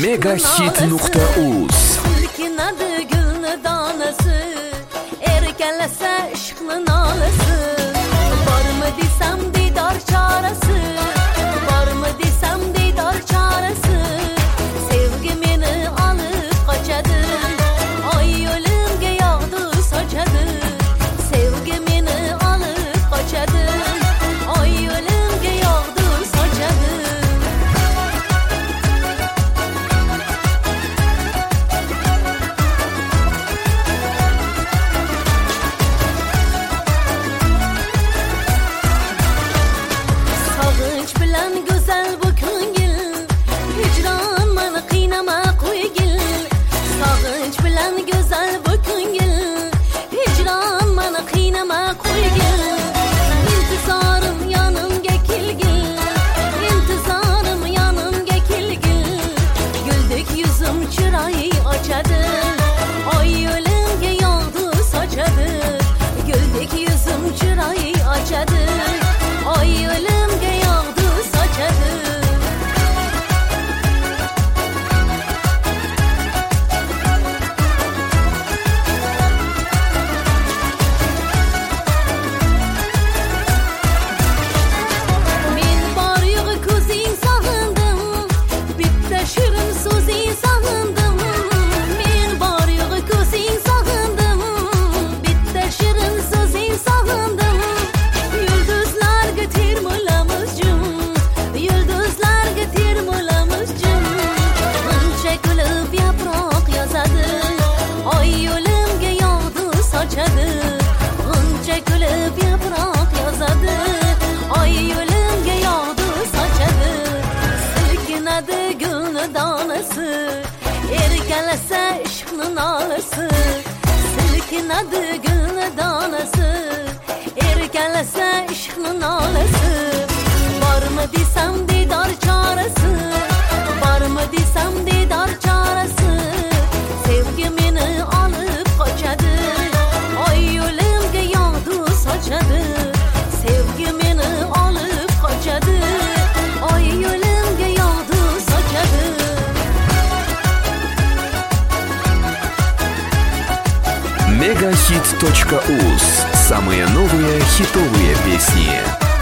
Megahit.uz Silkinadi gulni donasi, erkalasa ishqni nolasi. Bormi desam diydor chorasi, bormi desam diydor chorasi. Sevgi meni olib qochadi, oy yo'limga yog'du sochadi. Sevgi meni olib qochadi, oy yo'limga yog'du sochadi. Sog'inch bilan go'zal bu ko'ngil, hijron meni qiynama qo'ygil. Sog'inch bilan go'zal bu ko'ngil, hijron meni qiynama qo'ygil. İntizorim yonimga kelgil, intizorim yonimga kelgil. Guldek yuzim chiroy ochadi, oy yo'limga yog'du sochadi. Guldek yuzim chiroy ochadi, oy yo'limga yog'du sochadi. Men bor yo'g'i ko'zing sog'indim, bitta shirin so'zing sog'indim. Men bor yo'g'i ko'zing sog'indim, bitta shirin so'zing sog'indim. Yulduzlarga termulamiz jim, yulduzlarga termulamiz jim. G'uncha kulib yaproq yozadi, oy yo'limga yog'du sochadi. G'uncha kulib yaproq yozadi, oy yo'limga yog'du sochadi. Silkinadi gulni donasi, erkalasa ishqni nolasi. Silkinadi gulni donasi, erkalasa ishqni nolasi. Bormi desam diydor chorasi, bormi desam diydor chorasi. Sevgi meni olib qochadi, oy yo'limga yog'du sochadi. Sevgi meni olib qochadi, oy yo'limga yog'du sochadi. Megahit.uz. Самые новые хитовые песни.